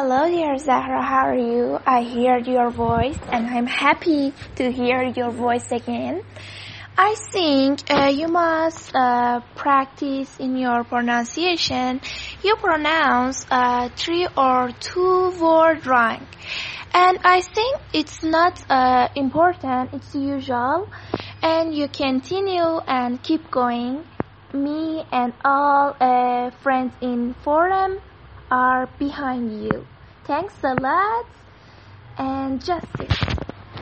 Hello dear Zahra, how are you? I heard your voice and I'm happy to hear your voice again. I think you must practice in your pronunciation. You pronounce 3 or 2 word wrong. And I think it's not important, it's usual. And you continue and keep going. Me and all friends in forum are behind you. Thanks a lot and justice.